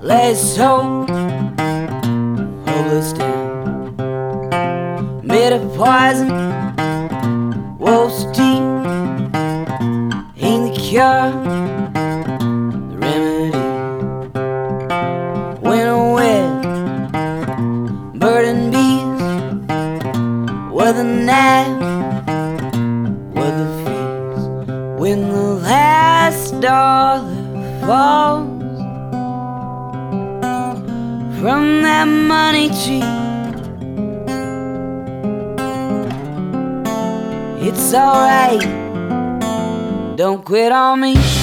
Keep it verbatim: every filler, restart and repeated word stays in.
Let's hope hopeless down. Bitter poison, wolf's teeth ain't the cure, the remedy. Winter wet, bird and bees, were the knife, were the fees. When the last dollar falls from that money tree, it's alright, don't quit on me.